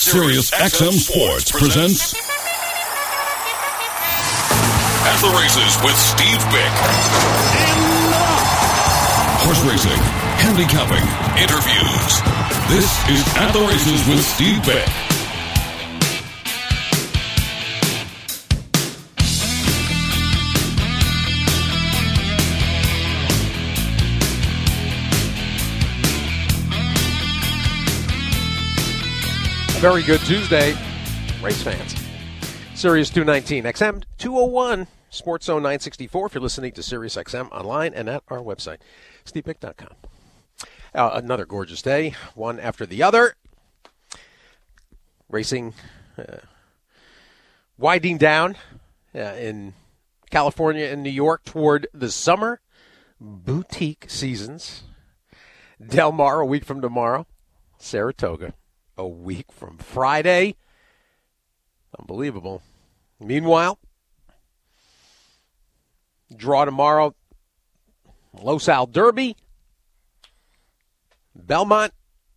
Sirius XM Sports presents At the Races with Steve Bick. Horse racing, handicapping, interviews. This is At the Races with Steve Bick. Very good Tuesday, race fans. Sirius 219, XM 201, Sports Zone 964 if you're listening to Sirius XM online and at our website, stevebick.com. Another gorgeous day, one after the other. Racing winding down in California and New York toward the summer boutique seasons. Del Mar a week from tomorrow, Saratoga a week from Friday. Unbelievable. Meanwhile, draw tomorrow, Los Al Derby, Belmont,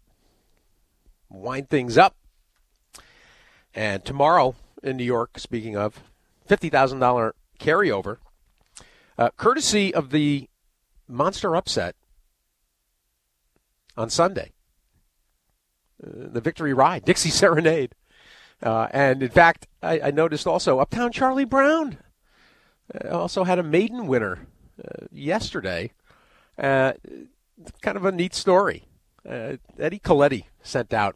wind things up. And tomorrow in New York, speaking of, $50,000 carryover, courtesy of the Monster Upset on Sunday. The Victory Ride, Dixie Serenade. And, in fact, I noticed also Uptown Charlie Brown also had a maiden winner yesterday. Kind of a neat story. Eddie Coletti sent out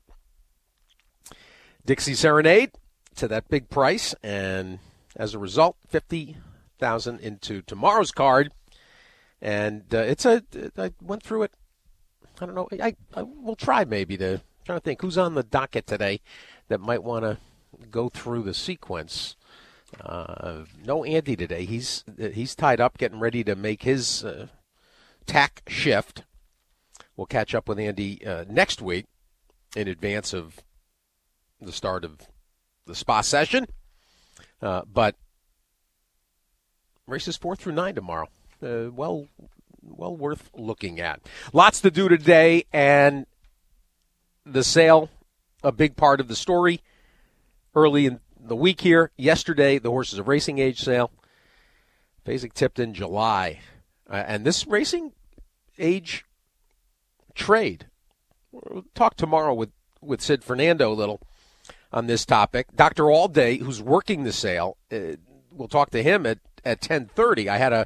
Dixie Serenade to that big price, and as a result, $50,000 into tomorrow's card. And I went through it. I don't know. I will try maybe to. Trying to think who's on the docket today that might want to go through the sequence. No Andy today. He's tied up, getting ready to make his tack shift. We'll catch up with Andy next week in advance of the start of the spa session. But races 4 through 9 tomorrow. Well worth looking at. Lots to do today, and the sale, a big part of the story early in the week here. Yesterday, the Horses of Racing Age sale. Basic tipped in July. And this racing age trade, we'll talk tomorrow with Sid Fernando a little on this topic. Dr. Allday, who's working the sale, we'll talk to him at 10:30. I had a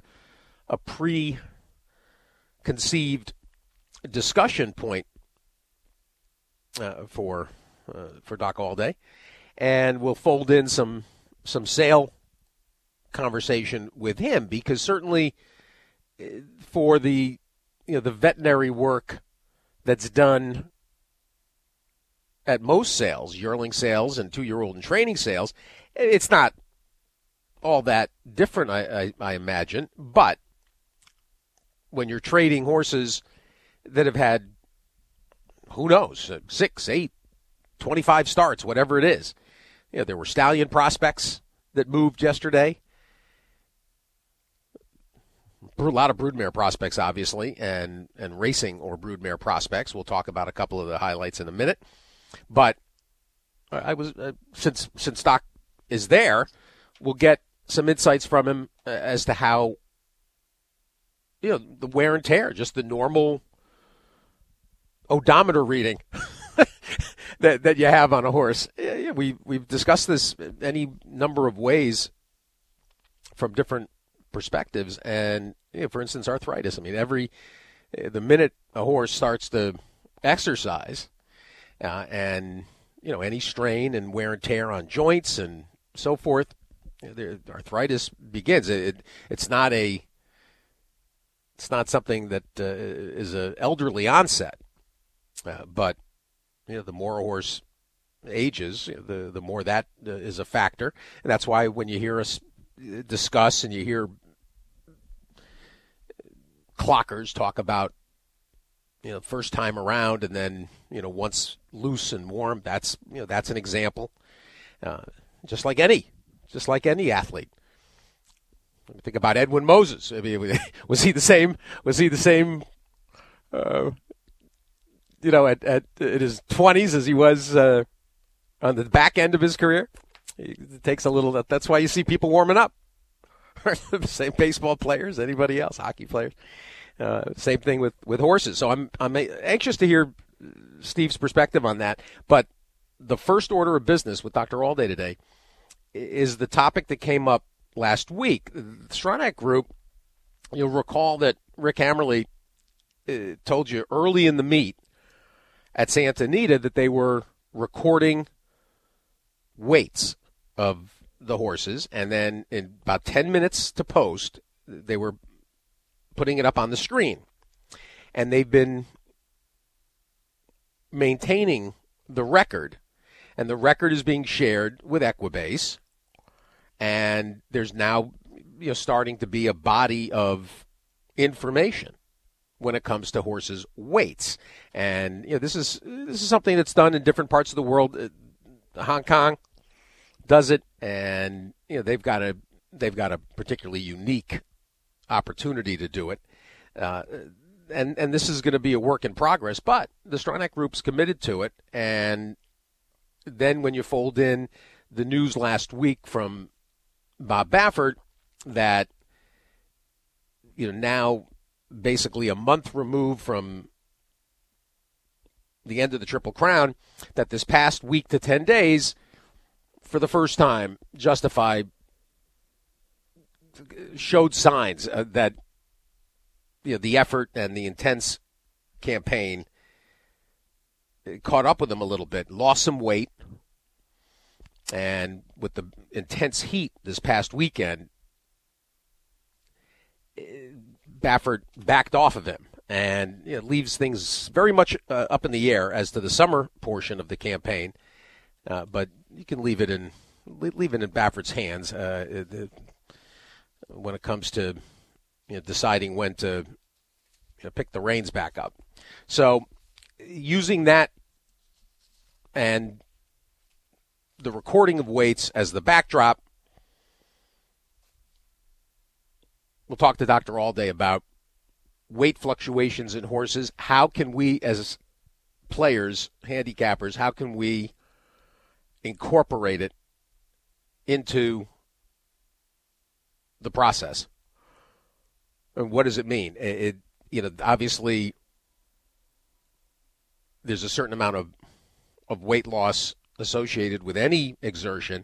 preconceived discussion point for Doc Allday, and we'll fold in some sale conversation with him, because certainly for the veterinary work that's done at most sales, yearling sales and 2-year-old and training sales, it's not all that different, I imagine. But when you're trading horses that have had, who knows, 6, 8, 25 starts, whatever it is. There were stallion prospects that moved yesterday. A lot of broodmare prospects, obviously, and racing or broodmare prospects. We'll talk about a couple of the highlights in a minute. But I was since Doc is there, we'll get some insights from him as to how the wear and tear, just the normal odometer reading that you have on a horse. We've discussed this any number of ways from different perspectives, and for instance, arthritis. I mean, the minute a horse starts to exercise, and any strain and wear and tear on joints and so forth, the arthritis begins. It's not something that is an elderly onset. But the more a horse ages, the more that is a factor. And that's why when you hear us discuss and you hear clockers talk about first time around, and then once loose and warm, that's an example. Just like any athlete. Think about Edwin Moses. I mean, was he the same? At his 20s as he was on the back end of his career. It takes a little. That's why you see people warming up. The same baseball players, anybody else, hockey players. Same thing with horses. So I'm anxious to hear Steve's perspective on that. But the first order of business with Dr. Allday today is the topic that came up last week. The Stronach Group, you'll recall that Rick Hammerly told you early in the meet at Santa Anita that they were recording weights of the horses, and then in about 10 minutes to post, they were putting it up on the screen. And they've been maintaining the record, and the record is being shared with Equibase, and there's now starting to be a body of information when it comes to horses' weights. And this is something that's done in different parts of the world. Hong Kong does it, and they've got a particularly unique opportunity to do it. And this is going to be a work in progress, but the Stronach Group's committed to it. And then when you fold in the news last week from Bob Baffert that now basically a month removed from the end of the Triple Crown, that this past week to 10 days, for the first time, showed signs that the effort and the intense campaign caught up with them a little bit, lost some weight, and with the intense heat this past weekend, Baffert backed off of him, and leaves things very much up in the air as to the summer portion of the campaign. But you can leave it in Baffert's hands when it comes to deciding when to pick the reins back up. So using that and the recording of weights as the backdrop, we'll talk to Dr. Allday about weight fluctuations in horses. How can we, as players, handicappers, how can we incorporate it into the process? And what does it mean? Obviously, there's a certain amount of weight loss associated with any exertion.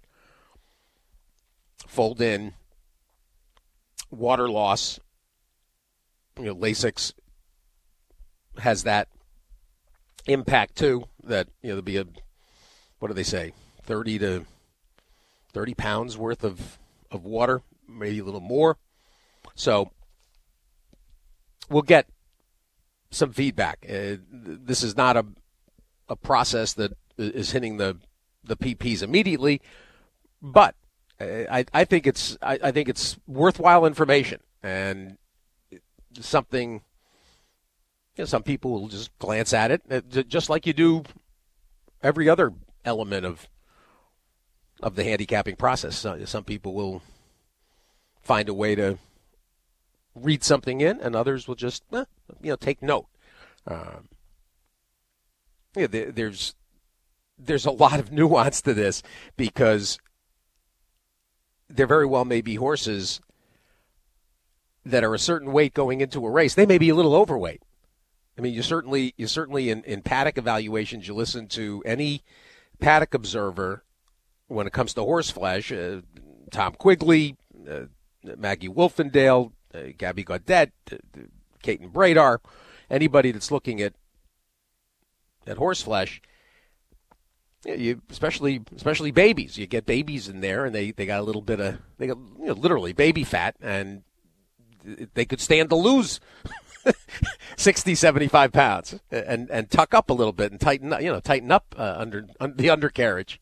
Fold in water loss. Lasix has that impact too. That there'll be what do they say, 30 pounds worth of water, maybe a little more. So we'll get some feedback. This is not a process that is hitting the PPs immediately, but I think it's worthwhile information and something. Some people will just glance at it, just like you do every other element of the handicapping process. Some people will find a way to read something in, and others will just take note. There's a lot of nuance to this, because there very well may be horses that are a certain weight going into a race. They may be a little overweight. I mean, you certainly in paddock evaluations, you listen to any paddock observer when it comes to horse flesh, Tom Quigley, Maggie Wolfendale, Gabby Gaudet, Caton Bradar, anybody that's looking at horse flesh, especially babies. You get babies in there, and they got a little bit of literally baby fat, and they could stand to lose 60, 75 pounds and tuck up a little bit and tighten up under the undercarriage.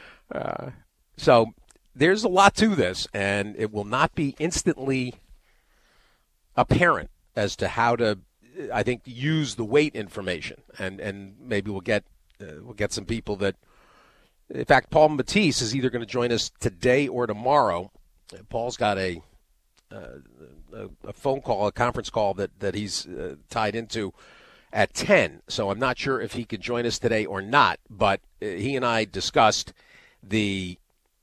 So there's a lot to this, and it will not be instantly apparent as to how to, I think, use the weight information. And maybe we'll get some people that, in fact, Paul Matisse is either going to join us today or tomorrow. Paul's got a phone call, a conference call that he's tied into at 10. So I'm not sure if he could join us today or not, but he and I discussed the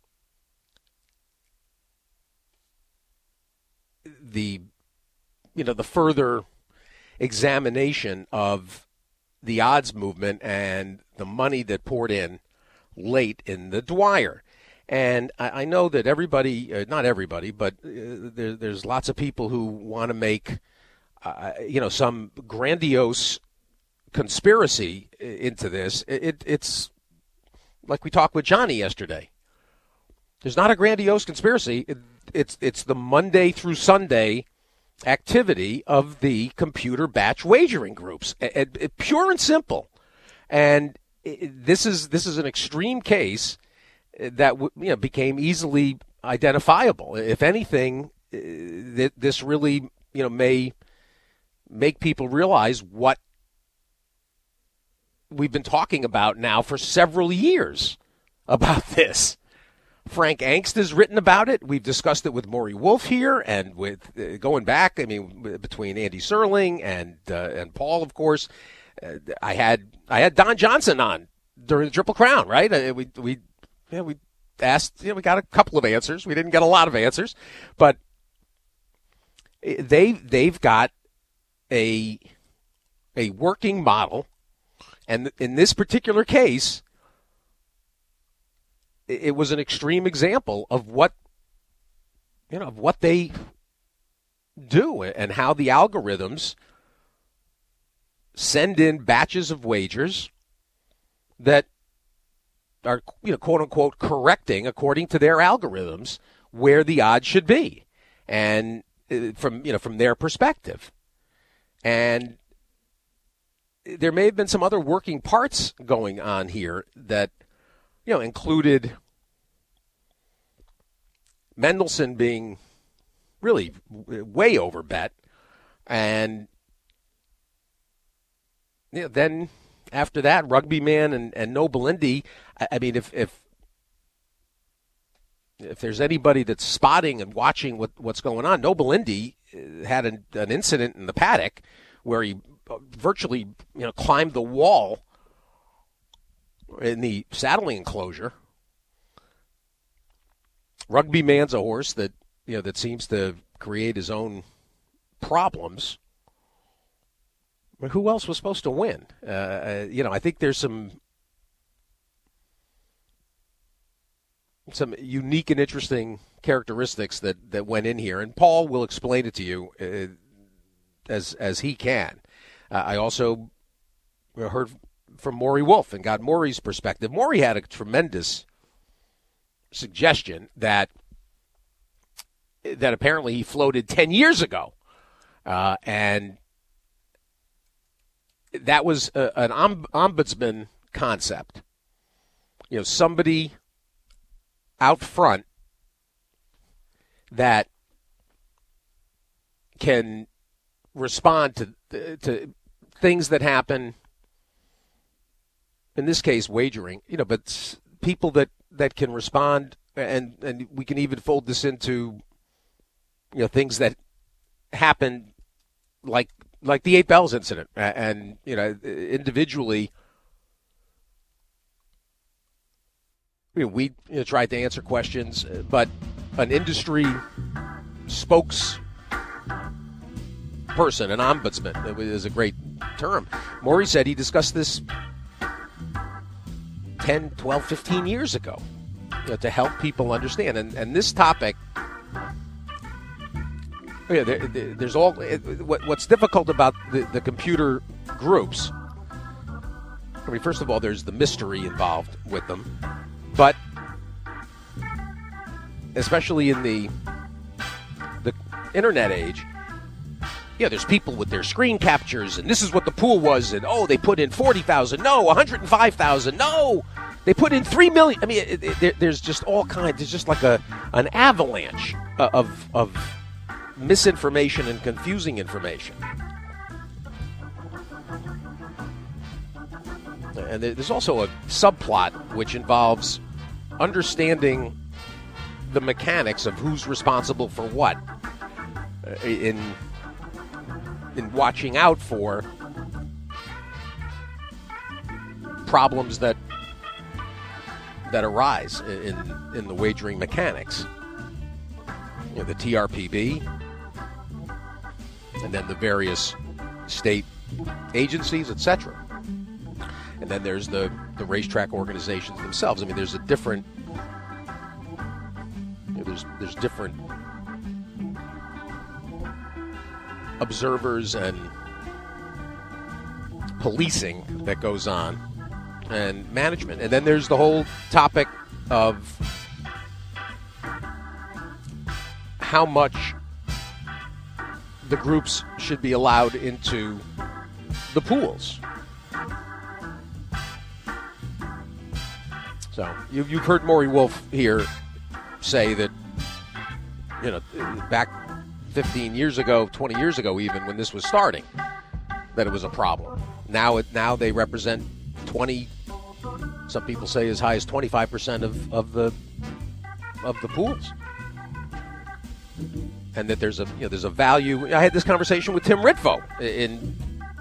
further examination of the odds movement and the money that poured in late in the Dwyer. And I know that everybody, not everybody, but there's lots of people who want to make, some grandiose conspiracy into this. It's like we talked with Johnny yesterday. There's not a grandiose conspiracy. It's the Monday through Sunday activity of the computer batch wagering groups, pure and simple. And this is an extreme case that became easily identifiable. If anything, this really may make people realize what we've been talking about now for several years about this. Frank Angst has written about it. We've discussed it with Maury Wolf here, and with going back. I mean, between Andy Serling and Paul, of course. I had Don Johnson on during the Triple Crown, right? We asked. We got a couple of answers. We didn't get a lot of answers, but they've got a working model, and in this particular case, it was an extreme example of what they do and how the algorithms send in batches of wagers that are, quote unquote, correcting according to their algorithms where the odds should be, and from their perspective. And there may have been some other working parts going on here that included Mendelssohn being really way over bet. And then after that, Rugby Man and No Belindy. I mean, if there's anybody that's spotting and watching what's going on, No Belindy had an incident in the paddock where he virtually climbed the wall in the saddling enclosure. Rugby Man's a horse that that seems to create his own problems. But who else was supposed to win? I think there's some unique and interesting characteristics that went in here, and Paul will explain it to you as he can. I also heard from Maury Wolf and got Maury's perspective. Maury had a tremendous suggestion that apparently he floated 10 years ago, and that was an ombudsman concept. Somebody out front that can respond to things that happen. In this case, wagering, but people that can respond, and we can even fold this into, things that happen like the 8 Bells incident, and individually, we tried to answer questions, but an industry spokesperson, an ombudsman, is a great term. Maury said he discussed this 10, 12, 15 years ago, to help people understand. And this topic, there's all. What's difficult about the computer groups, I mean, first of all, there's the mystery involved with them, but especially in the internet age, there's people with their screen captures, and this is what the pool was, and they put in 40,000, no, 105,000, no, they put in 3 million. I mean, there's just all kinds. There's just like an avalanche of misinformation and confusing information. And there's also a subplot which involves understanding the mechanics of who's responsible for what in watching out for problems that arise in the wagering mechanics. You know, the TRPB, and then the various state agencies, etc. And then there's the racetrack organizations themselves. I mean, there's a different, there's different observers and policing that goes on, and management. And then there's the whole topic of how much the groups should be allowed into the pools. So you've heard Maury Wolf here say that, you know, back 15 years ago, 20 years ago even, when this was starting, that it was a problem. Now they represent 20, some people say as high as 25% of the pools. And that there's a value. I had this conversation with Tim Ritvo in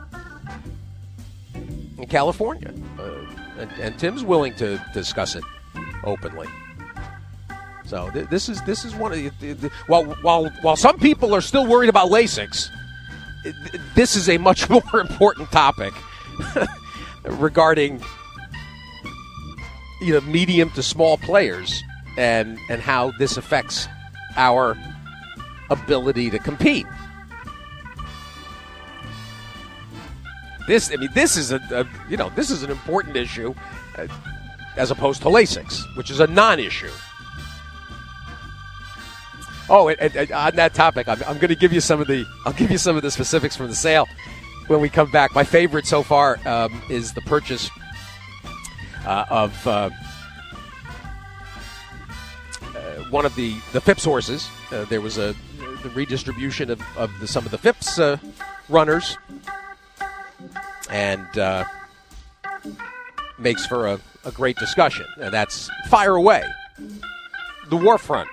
California, and Tim's willing to discuss it openly. So this is one of the while some people are still worried about LASIX, this is a much more important topic regarding, you know, medium to small players and how this affects our ability to compete. This is this is an important issue as opposed to LASIX, which is a non-issue. Oh, and on that topic, I'm going to give you some of the specifics from the sale when we come back. My favorite so far is the purchase of one of the Phipps horses. There was the redistribution of some of the Phipps runners, and makes for a great discussion. And that's Fire Away, the Warfront.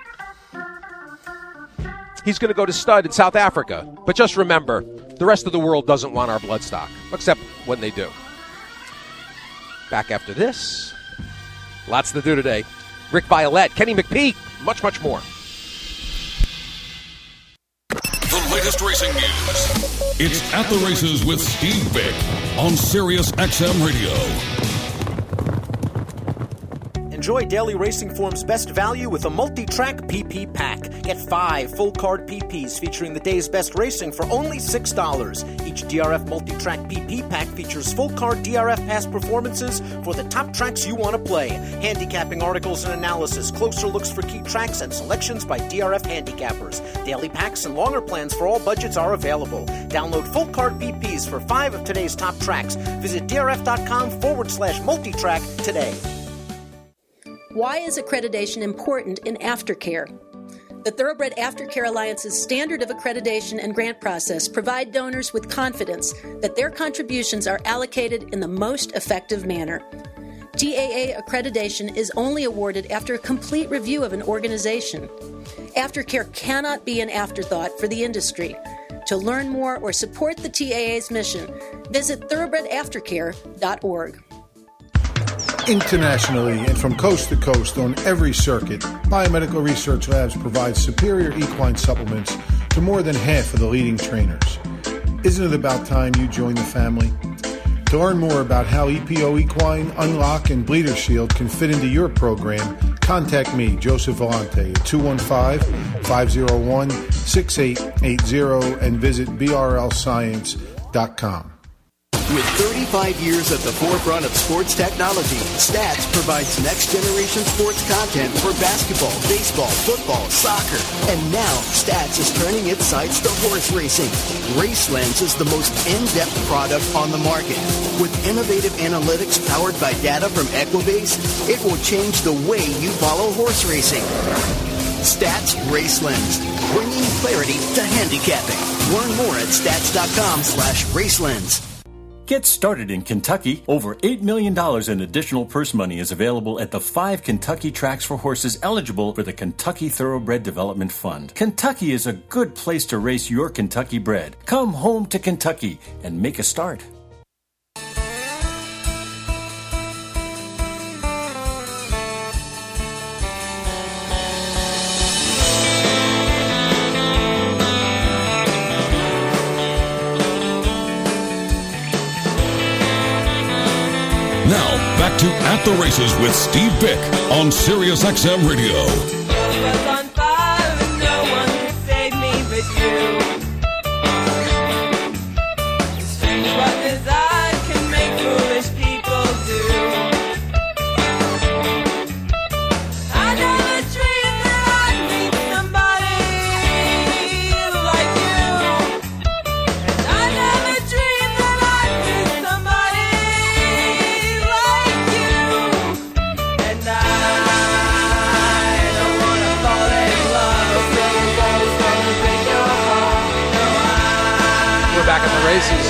He's going to go to stud in South Africa. But just remember, the rest of the world doesn't want our bloodstock, except when they do. Back after this. Lots to do today. Rick Violette, Kenny McPeak, much, much more. The latest racing news. It's At the Races with Steve Vick on Sirius XM Radio. Enjoy Daily Racing Form's best value with a multi-track PP pack. Get 5 full-card PPs featuring the day's best racing for only $6. Each DRF multi-track PP pack features full-card DRF past performances for the top tracks you want to play. Handicapping articles and analysis, closer looks for key tracks, and selections by DRF handicappers. Daily packs and longer plans for all budgets are available. Download full-card PPs for 5 of today's top tracks. Visit drf.com/multitrack today. Why is accreditation important in aftercare? The Thoroughbred Aftercare Alliance's standard of accreditation and grant process provide donors with confidence that their contributions are allocated in the most effective manner. TAA accreditation is only awarded after a complete review of an organization. Aftercare cannot be an afterthought for the industry. To learn more or support the TAA's mission, visit thoroughbredaftercare.org. Internationally and from coast to coast on every circuit, Biomedical Research Labs provides superior equine supplements to more than half of the leading trainers. Isn't it about time you join the family? To learn more about how EPO Equine, Unlock, and Bleeder Shield can fit into your program, contact me, Joseph Vellante, at 215-501-6880 and visit brlscience.com. With 35 years at the forefront of sports technology, Stats provides next-generation sports content for basketball, baseball, football, soccer. And now, Stats is turning its sights to horse racing. RaceLens is the most in-depth product on the market. With innovative analytics powered by data from Equibase, it will change the way you follow horse racing. Stats RaceLens, bringing clarity to handicapping. Learn more at stats.com/RaceLens. Get started in Kentucky. Over $8 million in additional purse money is available at the 5 Kentucky tracks for horses eligible for the Kentucky Thoroughbred Development Fund. Kentucky is a good place to race your Kentucky bred. Come home to Kentucky and make a start. to At the Races with Steve Bick on Sirius XM Radio. On fire and no one could save me but you. It's strange what desire can make foolish people do. I never dreamed that I'd meet somebody like you. And I never dreamed that I'd meet somebody like you. And I don't wanna fall in love. We're back at the races.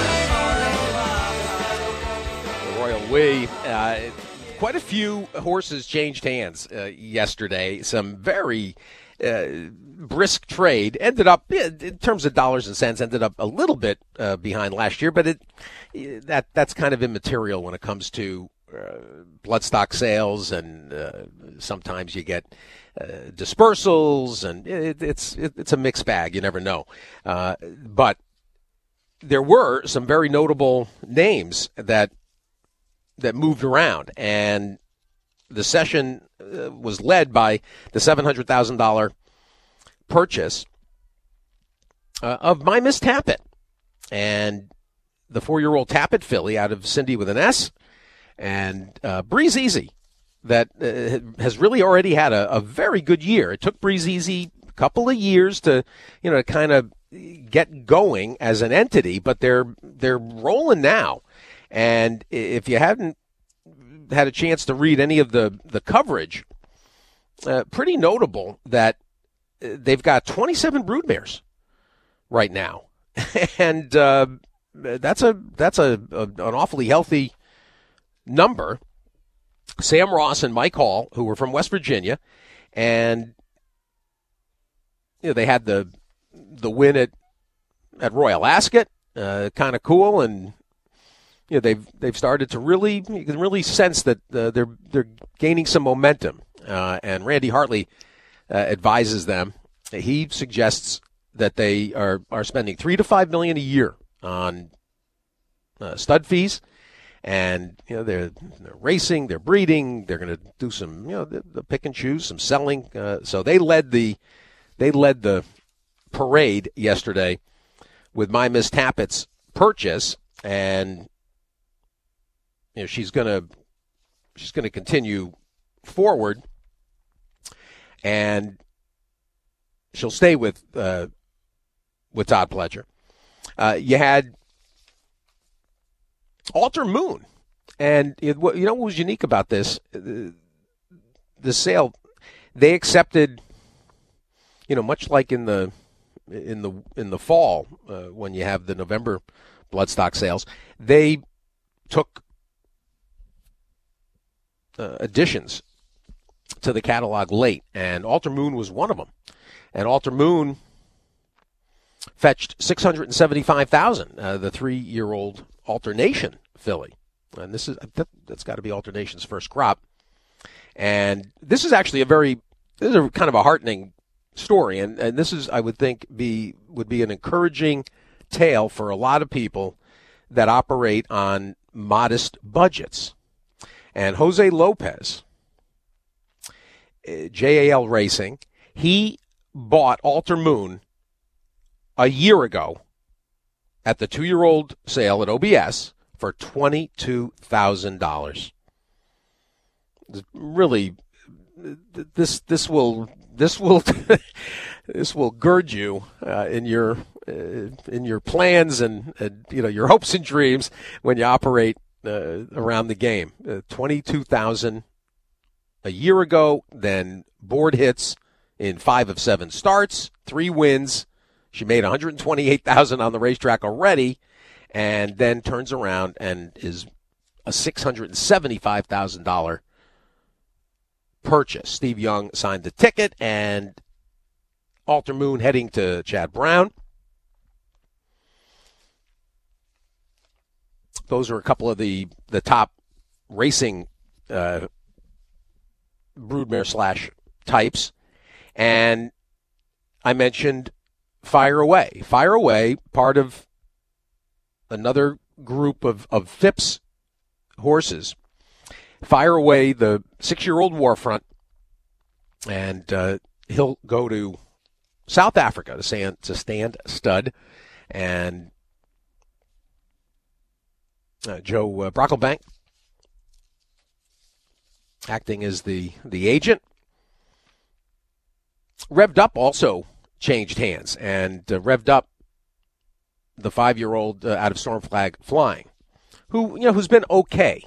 The Royal We. Quite a few horses changed hands yesterday. Some very brisk trade. Ended up, in terms of dollars and cents, ended up a little bit behind last year, but that's kind of immaterial when it comes to bloodstock sales, and sometimes you get dispersals, and it's a mixed bag. You never know. But there were some very notable names that moved around, and the session was led by the $700,000 purchase of My Miss Tappet, and the 4-year-old Tappet filly out of Cindy with an S, and Breeze Easy, that has really already had a very good year. It took Breeze Easy a couple of years to kind of get going as an entity, but they're rolling now. And if you haven't had a chance to read any of the coverage, pretty notable that they've got 27 broodmares right now, and that's an awfully healthy number. Sam Ross and Mike Hall, who were from West Virginia, and they had the win at Royal Ascot, kind of cool, and they've started to you can really sense that they're gaining some momentum. And Randy Hartley advises them. He suggests that they are spending $3 to $5 million a year on stud fees, and they're racing, they're breeding, they're going to do some the pick and choose, some selling. So they led the parade yesterday with My Miss Tappet's purchase, and she's going to continue forward, and she'll stay with Todd Pledger. You had Alter Moon, and what was unique about this sale? They accepted, much like in the fall when you have the November bloodstock sales, they took additions to the catalog late, and Alter Moon was one of them. And Alter Moon fetched $675,000, the 3-year-old Alternation filly, and that's got to be Alternation's first crop. And this is actually kind of a heartening story, and this is, I would think, would be an encouraging tale for a lot of people that operate on modest budgets. And Jose Lopez, JAL Racing, he bought Alter Moon a year ago at the 2-year-old sale at OBS for $22,000. Really, this will gird you in your plans and your hopes and dreams when you operate around the game. $22,000 a year ago, then board hits in 5 of 7 starts, 3 wins. She made $128,000 on the racetrack already, and then turns around and is a $675,000 purchase. Steve Young signed the ticket, and Alter Moon heading to Chad Brown. Those are a couple of the top racing broodmare / types. And I mentioned Fire Away. Fire Away, part of another group of Phipps horses fire away the 6-year-old Warfront, and he'll go to South Africa to stand stud, and Joe Brocklebank acting as the agent. Revved Up also changed hands, and Revved Up, the 5-year-old out of Storm Flag Flying, who's been okay.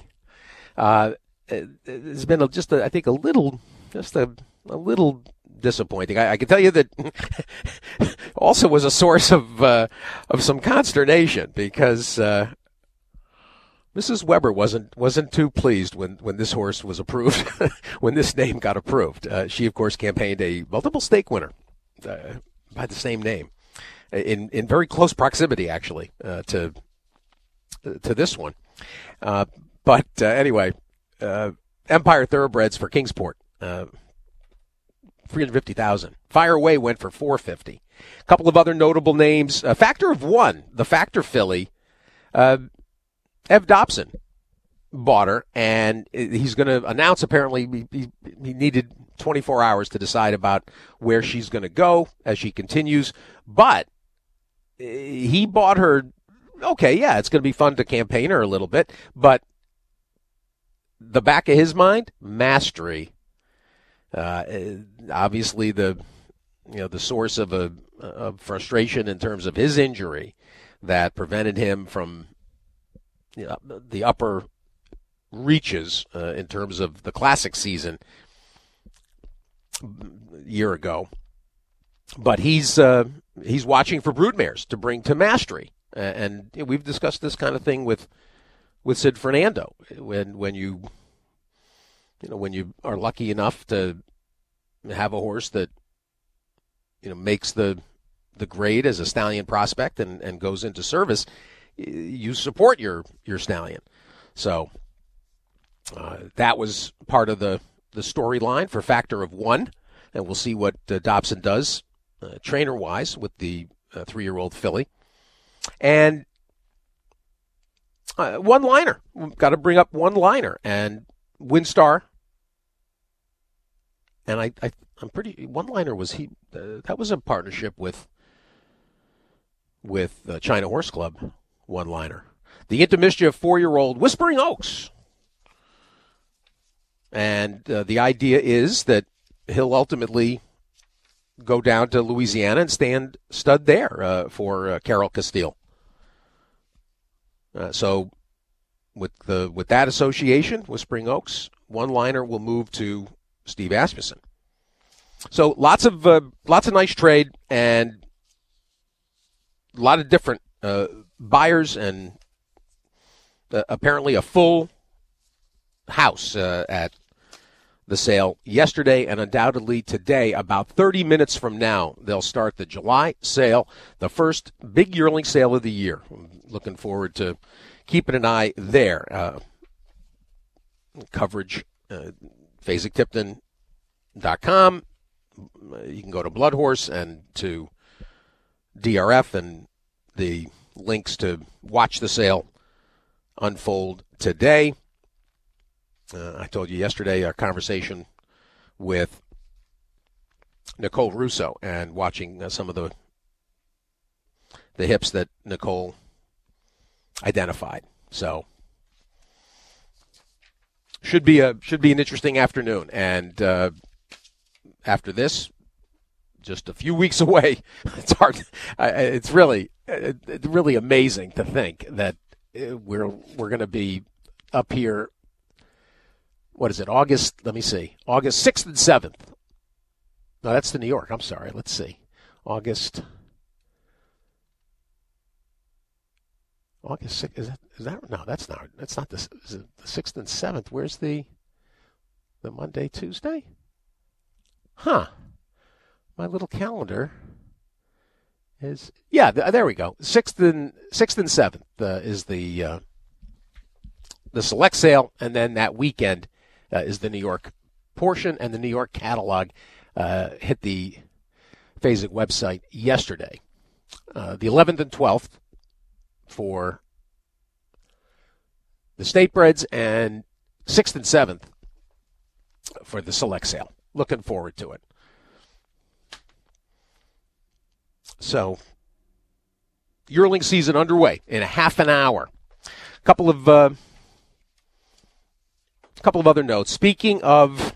It's been I think a little disappointing. I can tell you that also was a source of some consternation, because Mrs. Weber wasn't too pleased when this horse was approved, when this name got approved. She, of course, campaigned a multiple stake winner by the same name, in very close proximity, actually, to this one. But anyway, Empire Thoroughbreds for Kingsport, $350,000. Fire Away went for $450,000. A couple of other notable names: Factor of One, the Factor filly. Ev Dobson bought her, and he's going to announce, apparently, he needed 24 hours to decide about where she's going to go as she continues. But he bought her, okay, yeah, it's going to be fun to campaign her a little bit, but the back of his mind, mastery. Obviously, the source of frustration in terms of his injury that prevented him from the upper reaches in terms of the classic season a year ago. But he's watching for broodmares to bring to mastery, and we've discussed this kind of thing with Sid Fernando when you are lucky enough to have a horse that makes the grade as a stallion prospect and goes into service. You support your stallion. So that was part of the storyline for Factor of One, and we'll see what Dobson does trainer-wise with the 3-year-old filly. And one-liner. We've got to bring up one-liner. And Windstar, and I'm pretty, one-liner was that was a partnership with China Horse Club. One-liner. The Into Mischief 4-year-old Whispering Oaks. And the idea is that he'll ultimately go down to Louisiana and stand stud there for Carol Castile. So with that association, Whispering Oaks, One-liner will move to Steve Asmussen. So lots of nice trade, and a lot of different buyers, and apparently a full house at the sale yesterday, and undoubtedly today. About 30 minutes from now, they'll start the July sale, the first big yearling sale of the year. I'm looking forward to keeping an eye there. Coverage, FazekTipton.com. You can go to Bloodhorse and to DRF, and the links to watch the sale unfold today. I told you yesterday our conversation with Nicole Russo, and watching some of the hips that Nicole identified. So should be an interesting afternoon. And after this, just a few weeks away, it's hard. It's really amazing to think that we're going to be up here. What is it? August 6th and 7th. No, that's the New York. I'm sorry. Let's see. August 6th. Is that? No, that's not this. Is it the 6th and 7th? Where's the Monday, Tuesday? Huh. My little calendar is, there we go. 6th and 7th is the select sale, and then that weekend is the New York portion, and the New York catalog hit the Fasek website yesterday. The 11th and 12th for the State Breds, and 6th and 7th for the select sale. Looking forward to it. So, yearling season underway in a half an hour. Couple of other notes. Speaking of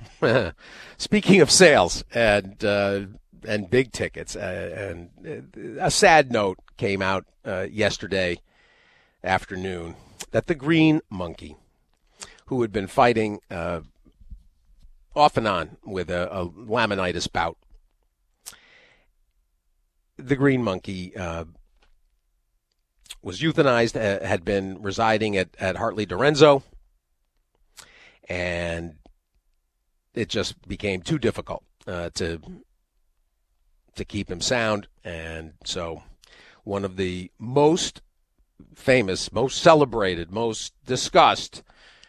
sales and big tickets, and a sad note came out yesterday afternoon that the Green Monkey, who had been fighting off and on with a laminitis bout, the Green Monkey was euthanized, had been residing at Hartley Dorenzo, and it just became too difficult to keep him sound. And so one of the most famous, most celebrated, most discussed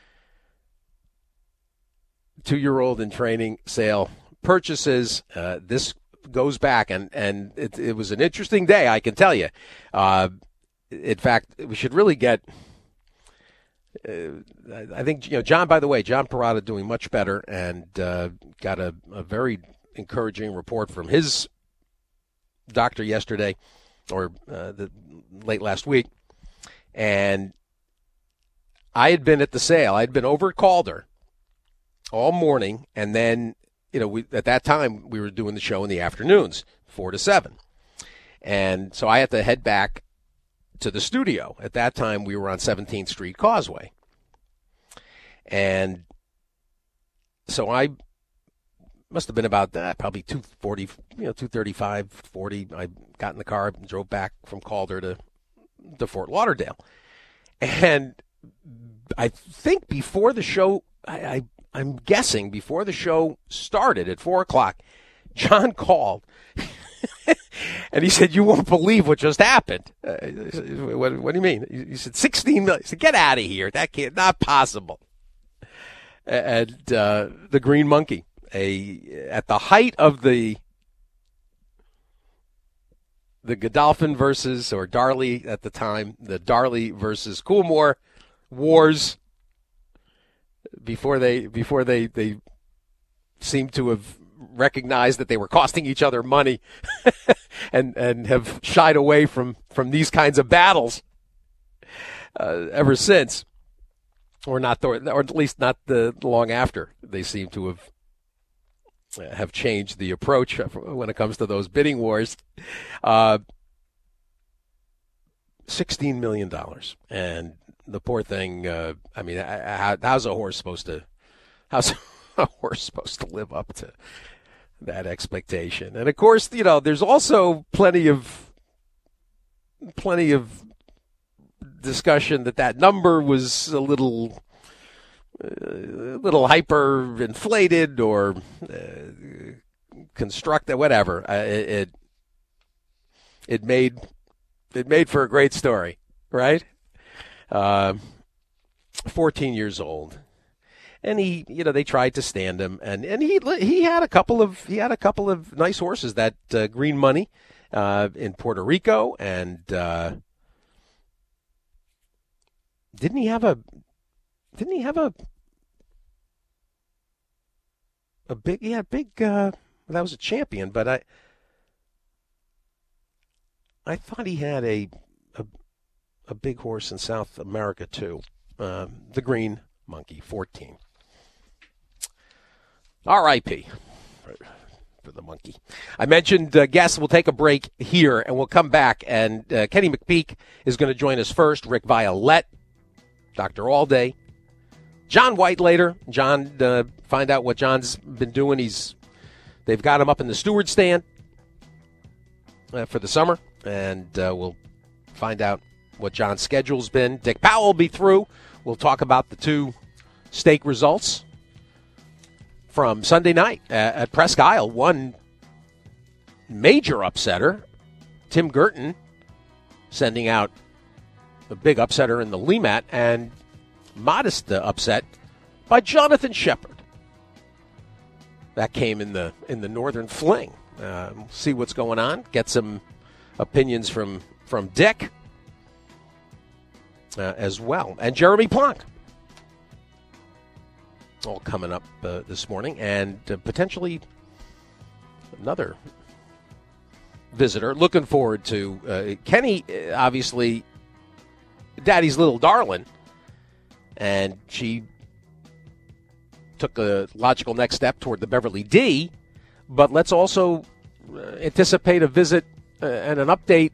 2-year-old in training sale purchases, this goes back, and it was an interesting day, I can tell you. In fact, we should really get I think, John, by the way, John Parada doing much better, and got a very encouraging report from his doctor yesterday, or late last week. And I had been at the sale. I'd been over at Calder all morning, and then, at that time, we were doing the show in the afternoons, 4 to 7. And so I had to head back to the studio. At that time, we were on 17th Street Causeway. And so I must have been about probably 2:40, 2:35, 40. I got in the car and drove back from Calder to Fort Lauderdale. And I think before the show, I'm guessing before the show started at 4 o'clock, John called. And he said, "You won't believe what just happened." What do you mean? He said, 16 million. He said, "Get out of here. That can't, not possible." And the Green Monkey, at the height of the Godolphin versus, or Darley at the time, the Darley versus Coolmore wars, before they seemed to have recognized that they were costing each other money and have shied away from these kinds of battles ever since, or at least not the long after. They seem to have changed the approach when it comes to those bidding wars. $16 million, and the poor thing. How's a horse supposed to live up to that expectation? And of course, there's also plenty of discussion that number was a little hyper inflated or constructed, whatever. It made for a great story, right? 14 years old. And they tried to stand him, and he had a couple of nice horses, that Green Money in Puerto Rico, and didn't he have a big that was a champion, but I thought he had a big horse in South America too, the Green Monkey, 14. R.I.P. for the monkey. I mentioned guests. We'll take a break here, and we'll come back. And Kenny McPeak is going to join us first. Rick Violette, Dr. Allday, John White later. John, find out what John's been doing. They've got him up in the steward stand for the summer, and we'll find out what John's schedule's been. Dick Powell will be through. We'll talk about the 2 stake results from Sunday night at Presque Isle. One major upsetter, Tim Girton, sending out a big upsetter in the Lemat, and modest upset by Jonathan Shepard. That came in the Northern Fling. See what's going on. Get some opinions from Dick as well, and Jeremy Plonk. all coming up this morning, and potentially another visitor. Looking forward to Kenny, obviously, Daddy's little darling, and she took a logical next step toward the Beverly D, but let's also anticipate a visit and an update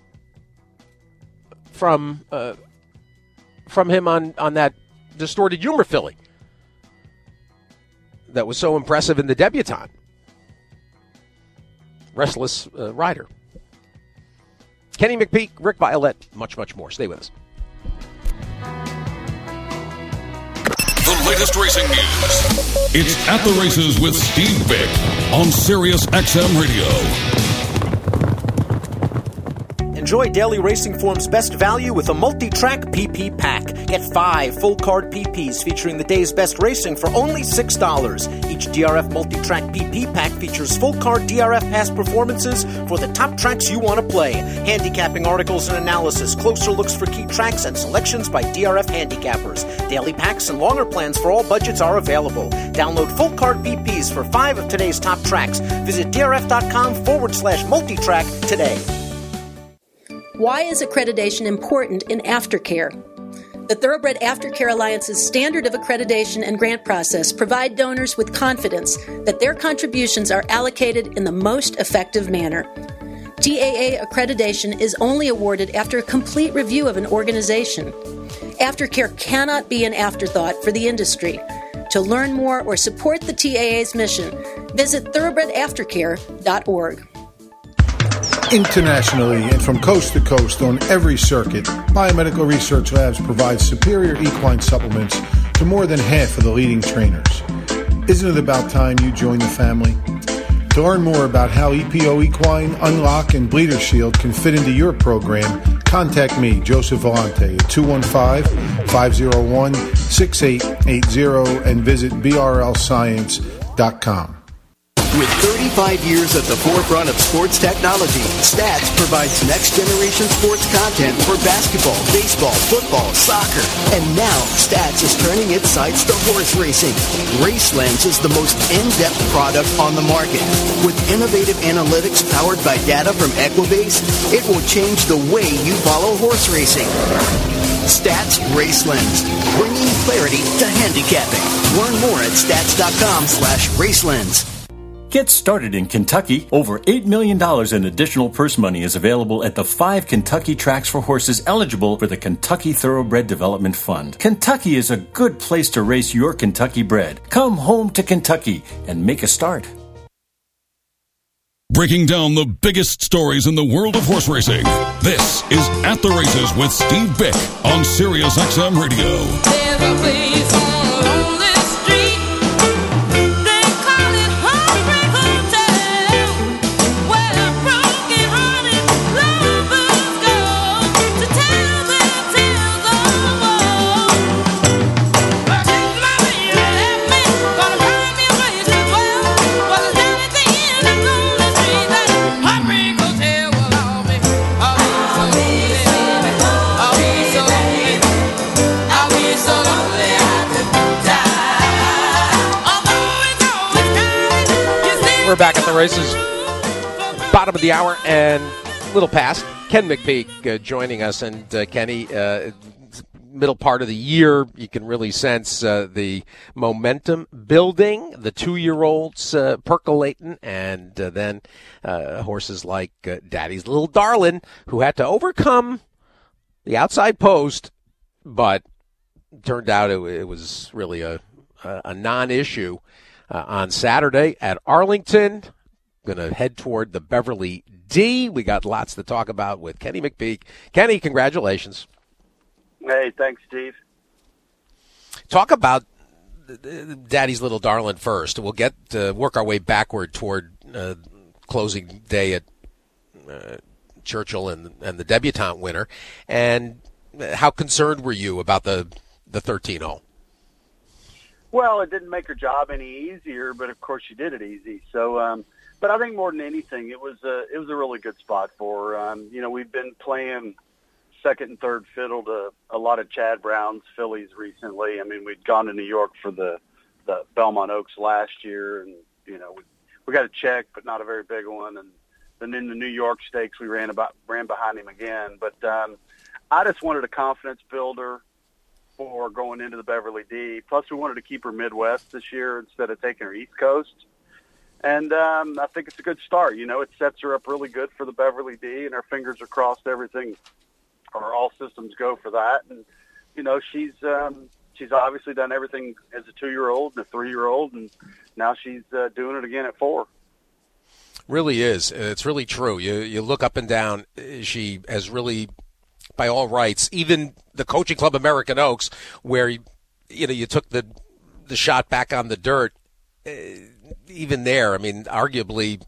from him on that distorted humor filly that was so impressive in the debutante. Restless Rider. Kenny McPeak, Rick Violette, much, much more. Stay with us. The latest racing news. It's At the Races with Steve Bick on Sirius XM Radio. Enjoy Daily Racing Form's best value with a multi-track PP pack. Get 5 full-card PPs featuring the day's best racing for only $6. Each DRF multi-track PP pack features full-card DRF past performances for the top tracks you want to play. Handicapping articles and analysis, closer looks for key tracks, and selections by DRF handicappers. Daily packs and longer plans for all budgets are available. Download full-card PPs for 5 of today's top tracks. Visit drf.com/multitrack today. Why is accreditation important in aftercare? The Thoroughbred Aftercare Alliance's standard of accreditation and grant process provide donors with confidence that their contributions are allocated in the most effective manner. TAA accreditation is only awarded after a complete review of an organization. Aftercare cannot be an afterthought for the industry. To learn more or support the TAA's mission, visit thoroughbredaftercare.org. Internationally and from coast to coast on every circuit, Biomedical Research Labs provides superior equine supplements to more than half of the leading trainers. Isn't it about time you join the family? To learn more about how EPO Equine, Unlock, and Bleeder Shield can fit into your program, contact me, Joseph Vellante, at 215-501-6880 and visit brlscience.com. With 35 years at the forefront of sports technology, Stats provides next-generation sports content for basketball, baseball, football, soccer. And now, Stats is turning its sights to horse racing. RaceLens is the most in-depth product on the market. With innovative analytics powered by data from Equibase, it will change the way you follow horse racing. Stats RaceLens, bringing clarity to handicapping. Learn more at stats.com/RaceLens. Get started in Kentucky. Over $8 million in additional purse money is available at the 5 Kentucky tracks for horses eligible for the Kentucky Thoroughbred Development Fund. Kentucky is a good place to race your Kentucky bred. Come home to Kentucky and make a start. Breaking down the biggest stories in the world of horse racing. This is At the Races with Steve Bick on Sirius XM Radio. There's a place on a lonely street. They call it Heartbreak Hotel, where broken-hearted lovers go to tell their tales of woe. Take my baby, left me, gonna find me a place to dwell. Well, it's down at the end of lonely street, that Heartbreak Hotel will all be so lonely. I'll be so lonely. I'll be so lonely I could die. Although it's always kind, you see. We're back at the races. Bottom of the hour and a little past. Ken McPeak joining us. And Kenny, middle part of the year, you can really sense the momentum building, the 2-year-olds percolating, and then horses like Daddy's Little Darling, who had to overcome the outside post, but turned out it was really a non-issue on Saturday at Arlington. Going to head toward the Beverly D. We got lots to talk about with Kenny McPeak. Kenny, congratulations. Hey, thanks, Steve. Talk about Daddy's Little Darling first. We'll get work our way backward toward closing day at Churchill and the debutante winner. And how concerned were you about the 13-0? Well, it didn't make her job any easier, but of course she did it easy. So, but I think more than anything, it was a really good spot for her. We've been playing second and third fiddle to a lot of Chad Brown's fillies recently. I mean, we'd gone to New York for the the Belmont Oaks last year, and we got a check, but not a very big one. And then in the New York Stakes, we ran behind him again. But I just wanted a confidence builder for going into the Beverly D. Plus, we wanted to keep her Midwest this year instead of taking her East Coast. And I think it's a good start. It sets her up really good for the Beverly D, and our fingers are crossed. Everything, or all systems go for that. And she's obviously done everything as a 2-year-old and a 3-year-old, and now she's doing it again at 4. Really is. It's really true. You look up and down. She has really, by all rights, even the Coaching Club American Oaks, where you took the shot back on the dirt. Even there, I mean, arguably,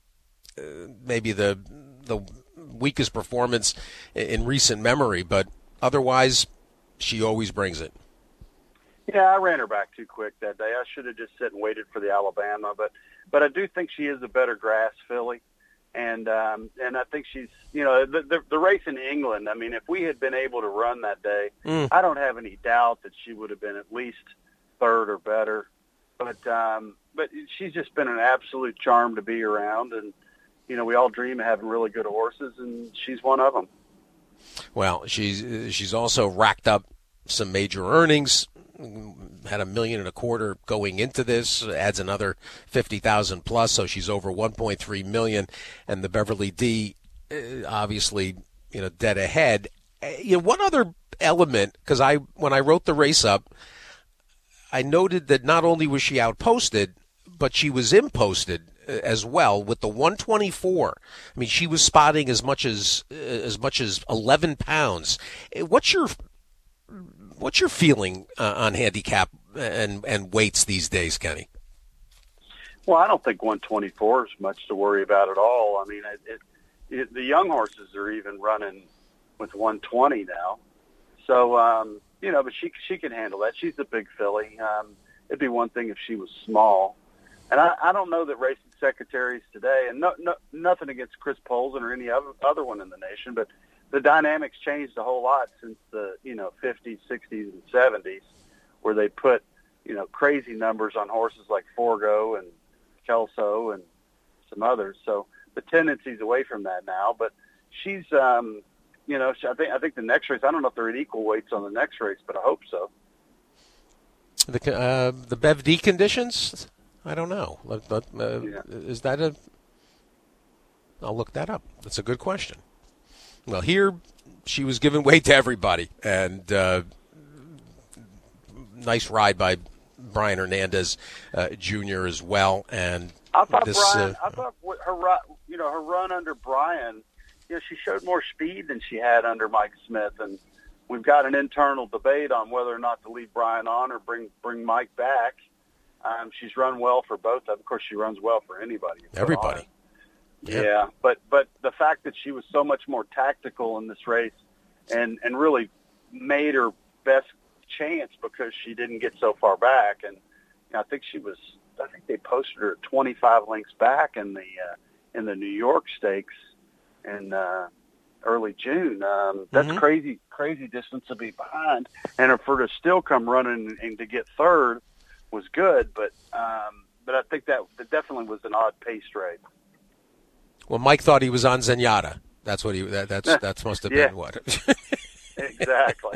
maybe the weakest performance in recent memory, but otherwise, she always brings it. Yeah, I ran her back too quick that day. I should have just sat and waited for the Alabama, but I do think she is a better grass filly, and I think she's the race in England. I mean, if we had been able to run that day, I don't have any doubt that she would have been at least 3rd or better. But she's just been an absolute charm to be around, and we all dream of having really good horses, and she's one of them. Well, she's also racked up some major earnings. Had $1.25 million going into this, adds another 50,000 plus, so she's over 1.3 million. And the Beverly D, obviously, dead ahead. One other element, because when I wrote the race up, I noted that not only was she outposted, but she was imposted as well with the 124. I mean, she was spotting as much as 11 pounds. What's your feeling on handicap and weights these days, Kenny? Well, I don't think 124 is much to worry about at all. I mean, the young horses are even running with 120 now. So, but she can handle that. She's a big filly. It'd be one thing if she was small. And I don't know that racing secretaries today, and nothing against Chris Polson or any other one in the nation, but the dynamics changed a whole lot since the 50s, 60s, and 70s, where they put crazy numbers on horses like Forgo and Kelso and some others. So the tendency's away from that now. But she's, I think the next race. I don't know if they're at equal weights on the next race, but I hope so. The Bev D conditions. I don't know. Is that a? I'll look that up. That's a good question. Well, here she was giving way to everybody, and nice ride by Brian Hernandez Jr. as well. And I thought her run under Brian, she showed more speed than she had under Mike Smith, and we've got an internal debate on whether or not to leave Brian on or bring Mike back. She's run well for both of them. Of course, she runs well for anybody. Everybody. Yeah, but the fact that she was so much more tactical in this race and really made her best chance because she didn't get so far back. And I think they posted her at 25 lengths back in the New York Stakes in early June. That's crazy distance to be behind. And for her to still come running and to get 3rd was good, but I think that definitely was an odd pace race. Well, Mike thought he was on Zenyatta. That's what that's must have been what. Exactly.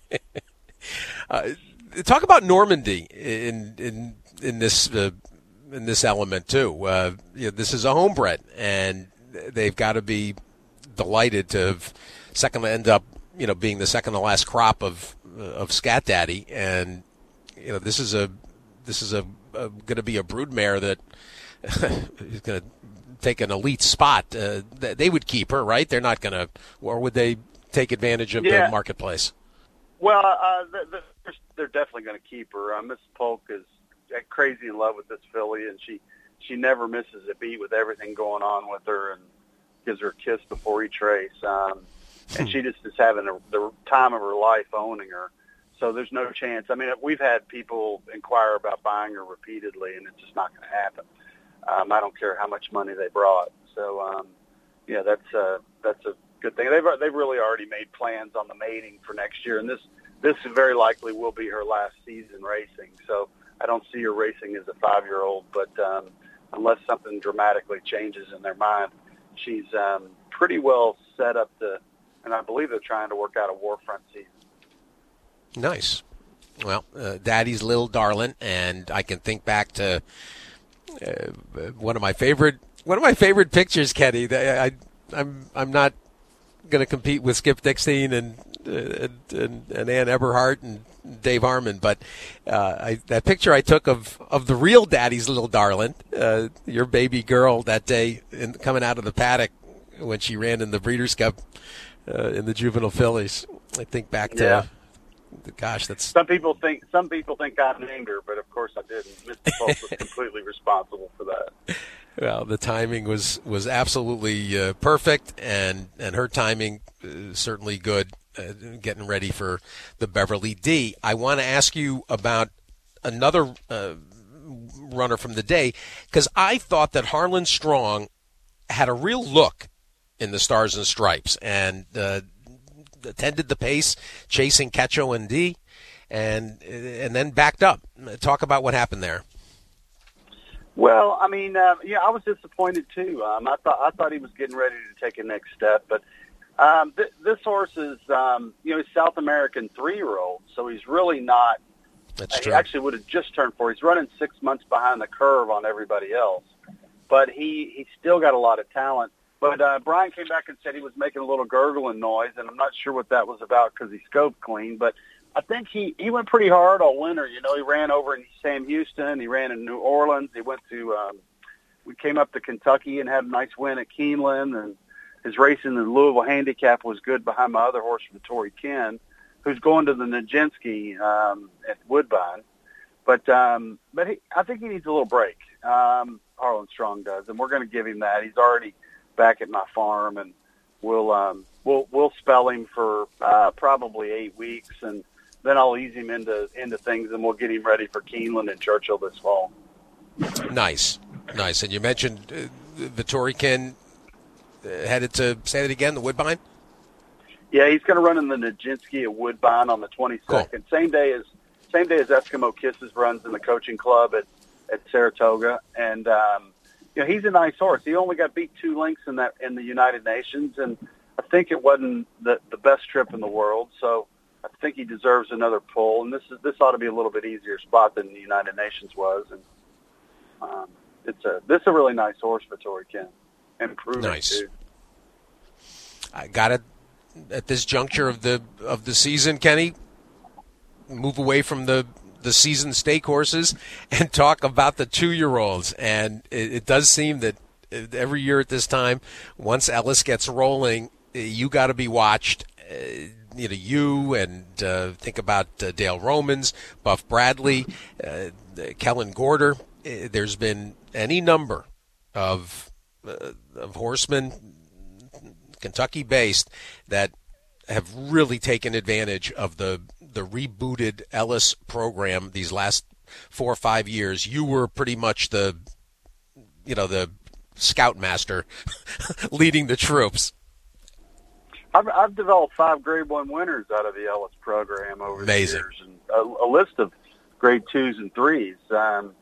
Talk about Normandy in this element too. This is a homebred, and they've got to be delighted to have end up being the second to last crop of Scat Daddy, and this is going to be a broodmare that is going to take an elite spot. They would keep her, right? They're not going to, or would they take advantage of the marketplace? Well, they're definitely going to keep her. Miss Polk is crazy in love with this filly, and she never misses a beat with everything going on with her, and gives her a kiss before each race. And she just is having the time of her life owning her. So there's no chance. I mean, we've had people inquire about buying her repeatedly, and it's just not going to happen. I don't care how much money they brought. So, that's a good thing. They've really already made plans on the mating for next year, and this very likely will be her last season racing. So I don't see her racing as a 5-year-old, but unless something dramatically changes in their mind, she's pretty well set up to, and I believe they're trying to work out a Warfront season. Nice. Well, Daddy's little darling, and I can think back to one of my favorite pictures, Kenny. I'm not going to compete with Skip Dickstein and Ann Eberhardt and Dave Harmon, but that picture I took of the real Daddy's little darling, your baby girl that day coming out of the paddock when she ran in the Breeders' Cup in the juvenile fillies. I think back to, gosh, that's some people think I named her, but of course I didn't. Mr. Fultz was completely responsible for that. Well, the timing was absolutely perfect, and her timing certainly good. Getting ready for the Beverly D. I want to ask you about another runner from the day, because I thought that Harlan Strong had a real look in the Stars and Stripes and attended the pace, chasing Catch O&D, and then backed up. Talk about what happened there. Well, I mean, I was disappointed too. I thought he was getting ready to take a next step, but this horse is, he's South American 3-year-old, so he's really not. That's he true. actually would have just turned 4. He's running 6 months behind the curve on everybody else, but he's still got a lot of talent. But Brian came back and said he was making a little gurgling noise, and I'm not sure what that was about because he scoped clean. But I think he went pretty hard all winter. You know, he ran over in Sam Houston. He ran in New Orleans. He went to we came up to Kentucky and had a nice win at Keeneland, and his race in the Louisville Handicap was good behind my other horse, Vittori Ken, who's going to the Nijinsky at Woodbine. But I think he needs a little break. Harlan Strong does, and we're going to give him that. He's already back at my farm, and we'll spell him for probably 8 weeks, and then I'll ease him into things, and we'll get him ready for Keeneland and Churchill this fall. Nice. And you mentioned Vittori Ken headed to, say that again, the Woodbine? Yeah, he's going to run in the Nijinsky at Woodbine on the 22nd. Cool. Same day as Eskimo Kisses runs in the coaching club at Saratoga, and he's a nice horse. He only got beat 2 lengths in the United Nations, and I think it wasn't the best trip in the world. So I think he deserves another pull, and this ought to be a little bit easier spot than the United Nations was. And this is a really nice horse for Vittori Ken, and proven Nice. too. I got it at this juncture of the season, Kenny. Move away from the seasoned stake horses and talk about the 2-year-olds. And it does seem that every year at this time, once Ellis gets rolling, you got to be watched. You and think about Dale Romans, Buff Bradley, Kellen Gorder. There's been any number of horsemen, Kentucky-based, that have really taken advantage of the rebooted Ellis program these last 4 or 5 years. You were pretty much the scoutmaster leading the troops. I've developed 5 Grade 1 winners out of the Ellis program over Amazing. the years, and a list of Grade 2s and 3s.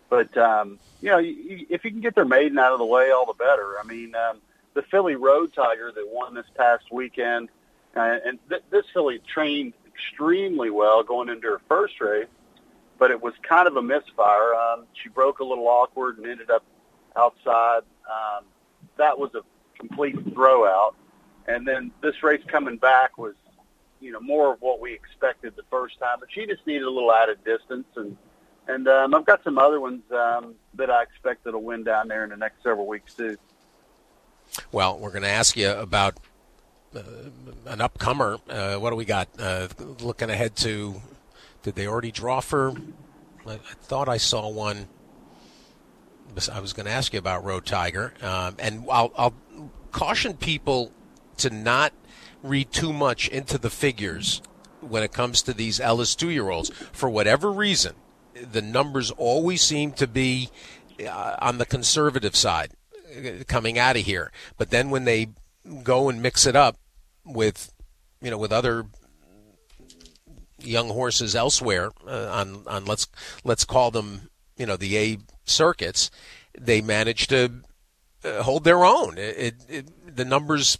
If you can get their maiden out of the way, all the better. I mean, the Philly Road Tiger that won this past weekend, this filly trained extremely well going into her first race, but it was kind of a misfire. She broke a little awkward and ended up outside. That was a complete throw out. And then this race coming back was, more of what we expected the first time. But she just needed a little added distance. And I've got some other ones that I expect that'll win down there in the next several weeks too. Well, we're going to ask you about an upcomer. What do we got? Looking ahead to, did they already draw for? I thought I saw one. I was going to ask you about Road Tiger, and I'll caution people to not read too much into the figures when it comes to these Ellis 2-year-olds. For whatever reason, the numbers always seem to be on the conservative side coming out of here. But then when they go and mix it up with, with other, young horses elsewhere on let's call them the A circuits, they manage to hold their own. The numbers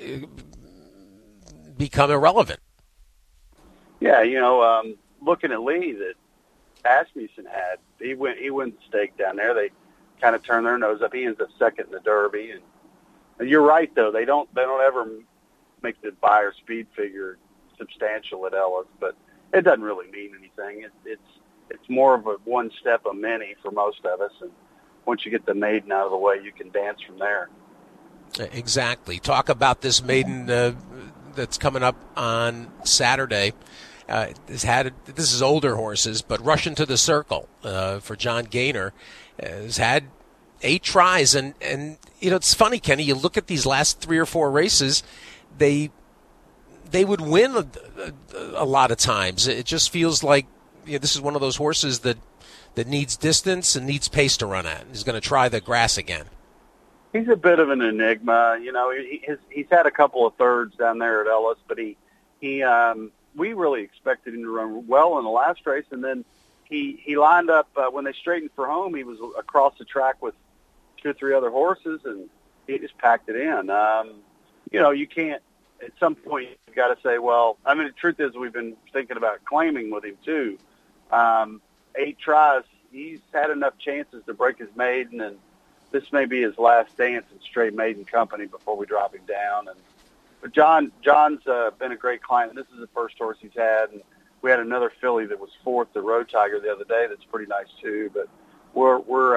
become irrelevant. Yeah, looking at Lee that Asmussen had, he went the stake down there. They kind of turn their nose up. He ends up second in the Derby, and you're right though. They don't ever make the buyer speed figure substantial at Ellis, but it doesn't really mean anything. It's more of a one step of many for most of us, and once you get the maiden out of the way, you can dance from there. Exactly. Talk about this maiden that's coming up on Saturday. This is older horses, but Rush Into the Circle for John Gaynor has had 8 tries, and it's funny, Kenny. You look at these last 3 or 4 races, they would win a lot of times. It just feels like this is one of those horses that needs distance and needs pace to run at. He's going to try the grass again. He's a bit of an enigma. He's had a couple of thirds down there at Ellis, but we really expected him to run well in the last race, and then he lined up when they straightened for home. He was across the track with 2 or 3 other horses, and he just packed it in. You can't. At some point, you've got to say, well, the truth is we've been thinking about claiming with him too. 8 tries, he's had enough chances to break his maiden, and this may be his last dance in straight maiden company before we drop him down. But John's been a great client. This is the first horse he's had, and we had another filly that was 4th, the Road Tiger, the other day. That's pretty nice too. But we're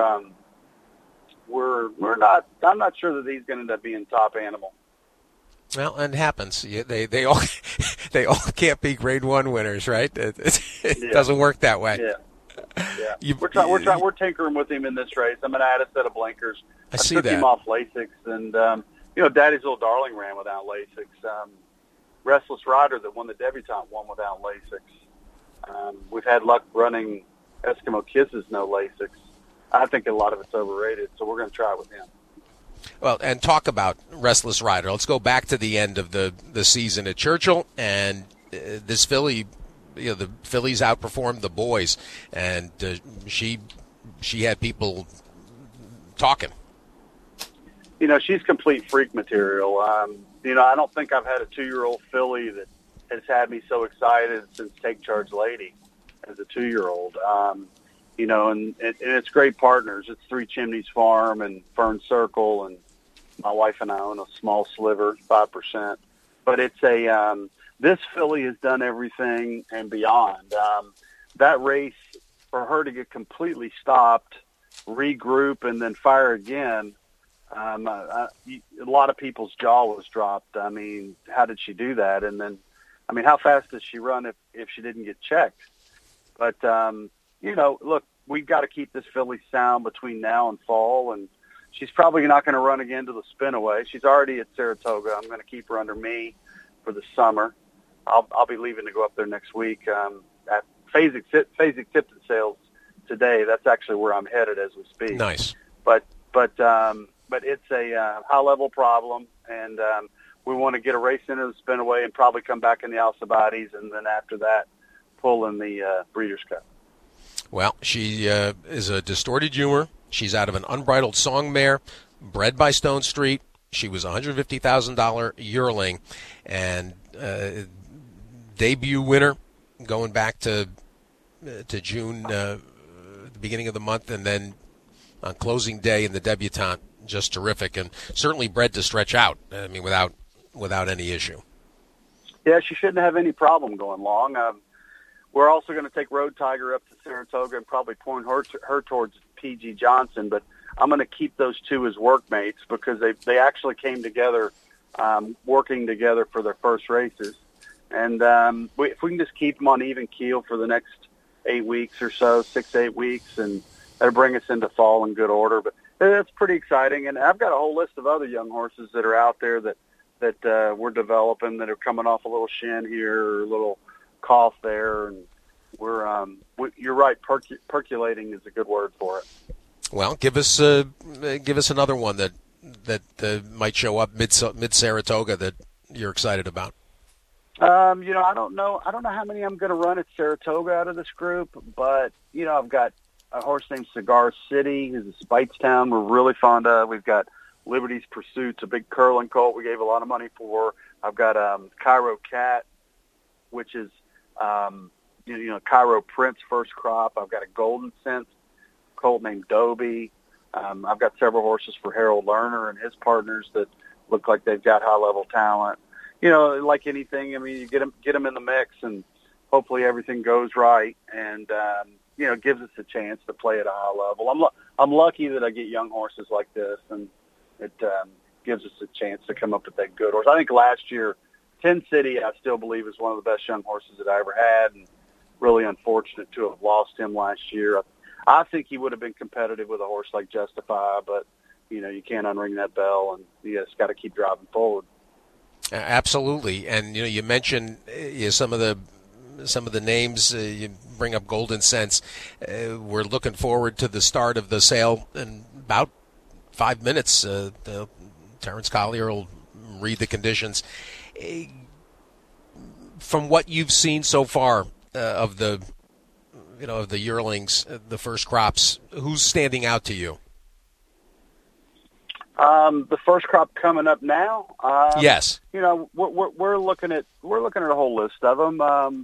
not. I'm not sure that he's going to end up being top animal. Well, and it happens. They all can't be Grade 1 winners, right? It doesn't work that way. Yeah. We're tinkering with him in this race. I'm going to add a set of blinkers. I see took that. him off Lasix, and Daddy's Little Darling ran without Lasix. Restless Rider that won the debutante won without Lasix. We've had luck running Eskimo Kisses no Lasix. I think a lot of it's overrated, so we're going to try it with him. Well, and talk about Restless Rider. Let's go back to the end of the season at Churchill, and this filly, the fillies outperformed the boys, and she had people talking. She's complete freak material. I don't think I've had a 2-year-old filly that has had me so excited since Take Charge Lady as a 2-year-old. And it's great partners. It's 3 Chimneys Farm and Fern Circle, and my wife and I own a small sliver, 5%. But it's this filly has done everything and beyond. That race, for her to get completely stopped, regroup, and then fire again, a lot of people's jaw was dropped. How did she do that? And then, how fast does she run if she didn't get checked? But, look, we've got to keep this filly sound between now and fall, and she's probably not going to run again to the Spinaway. She's already at Saratoga. I'm going to keep her under me for the summer. I'll be leaving to go up there next week at Fasig-Tipton sales today. That's actually where I'm headed as we speak. Nice. But it's a high-level problem, and we want to get a race into the Spinaway and probably come back in the Alcibiades, and then after that, pull in the Breeders' Cup. Well, she is a distorted humor. She's out of an unbridled song mare, bred by Stone Street. She was a $150,000 yearling, and debut winner going back to June, the beginning of the month, and then on closing day in the debutante, just terrific, and certainly bred to stretch out. Without any issue. Yeah, she shouldn't have any problem going long. We're also going to take Road Tiger up to Saratoga and probably point her towards P.G. Johnson, but I'm going to keep those 2 as workmates because they actually came together, working together for their first races. And if we can just keep them on even keel for the next 8 weeks or so, 6-8 weeks, and that'll bring us into fall in good order. But that's pretty exciting. And I've got a whole list of other young horses that are out there that we're developing that are coming off a little shin here or a little cough there, and you're right. Percolating is a good word for it. Well, give us another one that might show up mid Saratoga that you're excited about. I don't know how many I'm going to run at Saratoga out of this group, but, I've got a horse named Cigar City, who's a Speightstown we're really fond of. We've got Liberty's Pursuit's a big curling colt we gave a lot of money for. I've got Cairo Cat, which is, Cairo Prince first crop. I've got a Golden Sense colt named Dobie. I've got several horses for Harold Lerner and his partners that look like they've got high-level talent. Like anything, you get them in the mix, and hopefully everything goes right, and gives us a chance to play at a high level. I'm lucky that I get young horses like this, and it gives us a chance to come up with that good horse. I think last year, 10 City, I still believe, is one of the best young horses that I ever had, and really unfortunate to have lost him last year. I think he would have been competitive with a horse like Justify, but you can't unring that bell, and you just got to keep driving forward. Absolutely, and you mentioned some of the names. You bring up Golden Sense. We're looking forward to the start of the sale in about 5 minutes. Terrence Collier will read the conditions. From what you've seen so far of the yearlings, the first crops, who's standing out to you? The first crop coming up now. Yes. We're looking at a whole list of them.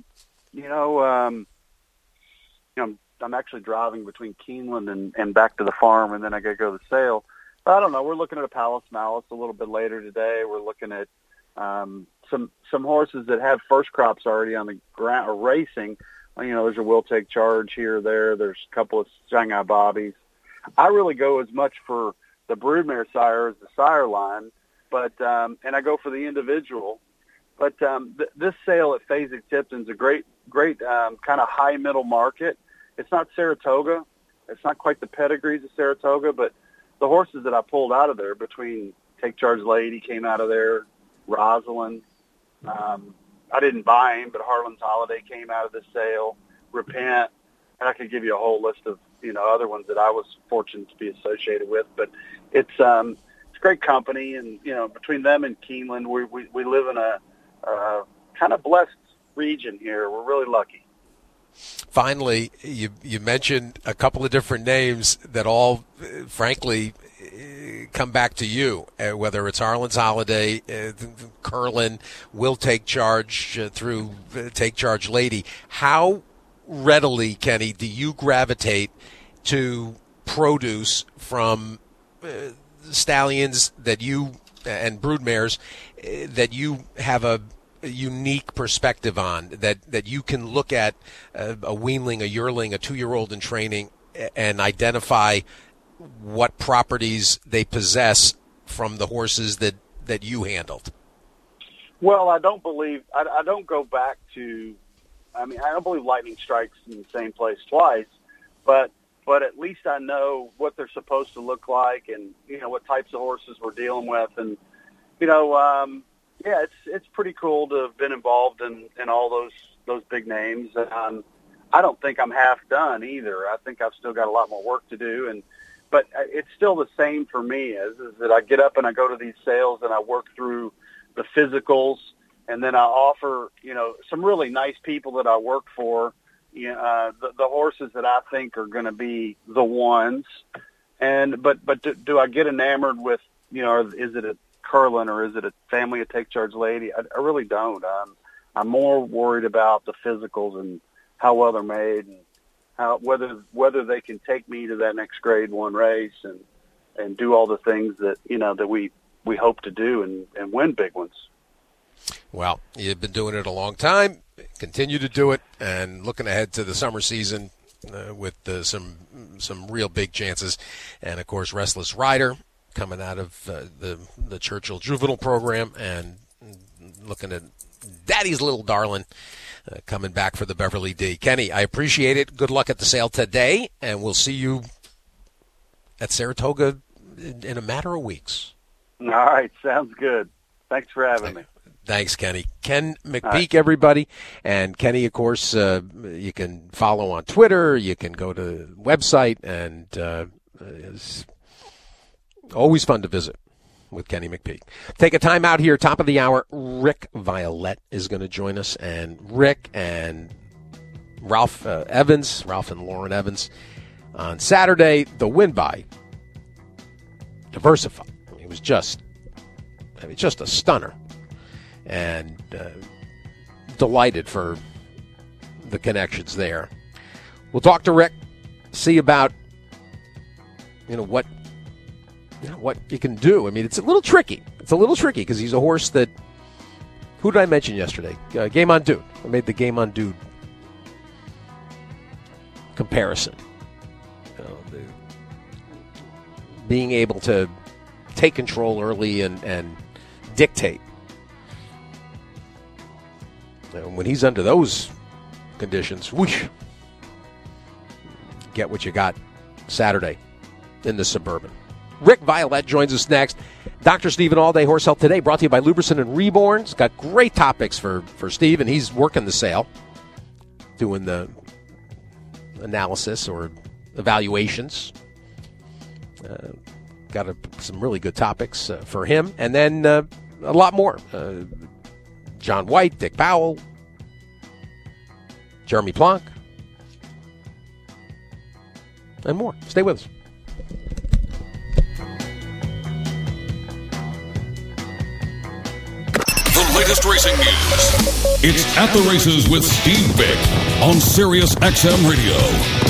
I'm actually driving between Keeneland and back to the farm, and then I got to go to the sale. I don't know. We're looking at a Palace Malice a little bit later today. We're looking at some horses that have first crops already on the ground or racing. There's a Will Take Charge here or there. There's a couple of Shanghai Bobbies. I really go as much for the broodmare sire as the sire line, but and I go for the individual. But this sale at Fasig-Tipton's a great kind of high middle market. It's not Saratoga. It's not quite the pedigrees of Saratoga, but the horses that I pulled out of there, between Take Charge Lady came out of there, Rosalind. I didn't buy him, but Harlan's Holiday came out of this sale, Repent, and I could give you a whole list of other ones that I was fortunate to be associated with. But it's great company, and between them and Keeneland, we live in a kind of blessed region here. We're really lucky. Finally, you mentioned a couple of different names that all, frankly, come back to you, whether it's Harlan's Holiday, Curlin, Will Take Charge through Take Charge Lady. How readily, Kenny, do you gravitate to produce from stallions that you and broodmares that you have a unique perspective on, that you can look at a weanling, a yearling, a 2-year-old in training and identify what properties they possess from the horses that you handled? Well, I don't go back to, I don't believe lightning strikes in the same place twice, but at least I know what they're supposed to look like and, what types of horses we're dealing with. And, it's pretty cool to have been involved in all those big names. I don't think I'm half done either. I think I've still got a lot more work to do. But it's still the same for me is that I get up and I go to these sales and I work through the physicals, and then I offer, some really nice people that I work for, the horses that I think are going to be the ones. But do I get enamored with, is it a Curlin or is it a family of Take Charge Lady? I really don't. I'm more worried about the physicals and how well they're made, and how whether they can take me to that next Grade 1 race and do all the things that that we hope to do and win big ones. Well, you've been doing it a long time. Continue to do it, and looking ahead to the summer season with some real big chances. And of course, Restless Rider coming out of the Churchill Juvenile Program, and looking at Daddy's Little Darling coming back for the Beverly D. Kenny, I appreciate it. Good luck at the sale today, and we'll see you at Saratoga in a matter of weeks. All right, sounds good. Thanks for having me. Thanks, Kenny. Ken McPeak, everybody. And Kenny, of course, you can follow on Twitter. You can go to the website, and it's always fun to visit. with Kenny McPeak. Take a time out here, top of the hour. Rick Violette is going to join us, and Rick and Ralph and Lauren Evans on Saturday, the win by Diversify. It was just a stunner, and delighted for the connections there. We'll talk to Rick, see about what you can do. I mean, it's a little tricky. Because he's a horse that. Who did I mention yesterday? Game on Dude. I made the Game on Dude comparison. Being able to take control early and dictate. And when he's under those conditions, whoosh, get what you got Saturday in the Suburban. Rick Violette joins us next. Dr. Stephen All-Day Horse Health Today, brought to you by Luberson and Reborn's. Got great topics for Steve, and he's working the sale, doing the analysis or evaluations. Got some really good topics for him. And then a lot more. John White, Dick Powell, Jeremy Plonk, and more. Stay with us. The latest racing news. It's At the Races with Steve Bick on Sirius XM Radio.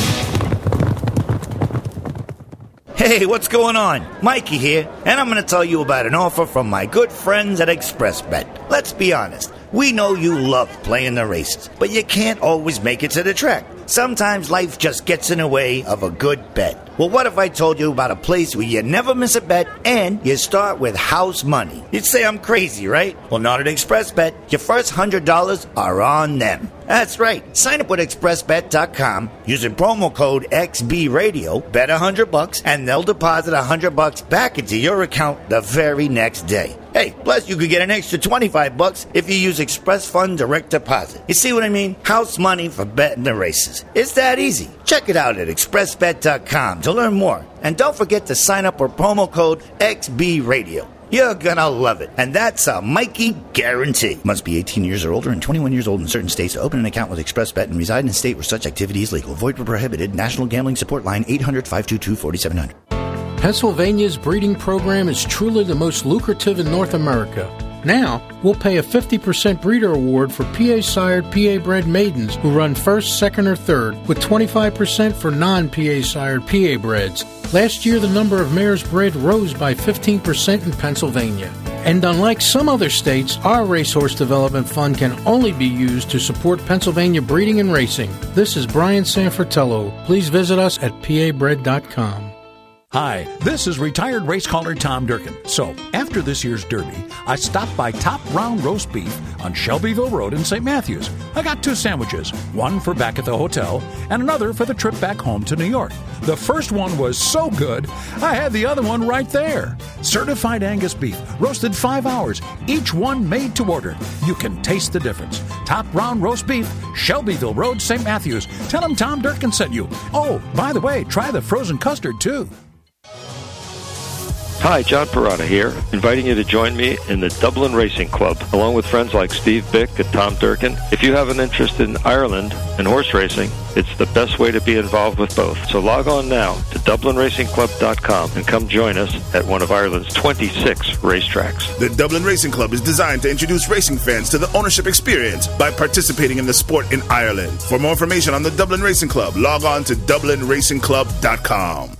Hey, what's going on? Mikey here, and I'm going to tell you about an offer from my good friends at ExpressBet. Let's be honest, we know you love playing the races, but you can't always make it to the track. Sometimes life just gets in the way of a good bet. Well, what if I told you about a place where you never miss a bet and you start with house money? You'd say I'm crazy, right? Well, not at ExpressBet. Your first $100 are on them. That's right. Sign up with ExpressBet.com using promo code XBRadio, bet $100, and they'll deposit $100 back into your account the very next day. Hey, plus you could get an extra $25 if you use Express Fund Direct Deposit. You see what I mean? House money for betting the races. It's that easy. Check it out at ExpressBet.com to learn more. And don't forget to sign up with promo code XBRadio. You're gonna love it. And that's a Mikey guarantee. Must be 18 years or older and 21 years old in certain states to open an account with ExpressBet and reside in a state where such activity is legal. Void where prohibited. National Gambling Support Line 800-522-4700. Pennsylvania's breeding program is truly the most lucrative in North America. Now, we'll pay a 50% breeder award for PA-sired, PA-bred maidens who run first, second, or third, with 25% for non-PA-sired PA-breds. Last year, the number of mares bred rose by 15% in Pennsylvania. And unlike some other states, our Racehorse Development Fund can only be used to support Pennsylvania breeding and racing. This is Brian Sanfratello. Please visit us at pabred.com. Hi, this is retired race caller Tom Durkin. So, after this year's Derby, I stopped by Top Round Roast Beef on Shelbyville Road in St. Matthews. I got 2 sandwiches, one for back at the hotel and another for the trip back home to New York. The first one was so good, I had the other one right there. Certified Angus beef, roasted 5 hours, each one made to order. You can taste the difference. Top Round Roast Beef, Shelbyville Road, St. Matthews. Tell them Tom Durkin sent you. Oh, by the way, try the frozen custard, too. Hi, John Parada here, inviting you to join me in the Dublin Racing Club, along with friends like Steve Bick and Tom Durkin. If you have an interest in Ireland and horse racing, it's the best way to be involved with both. So log on now to DublinRacingClub.com and come join us at one of Ireland's 26 racetracks. The Dublin Racing Club is designed to introduce racing fans to the ownership experience by participating in the sport in Ireland. For more information on the Dublin Racing Club, log on to DublinRacingClub.com.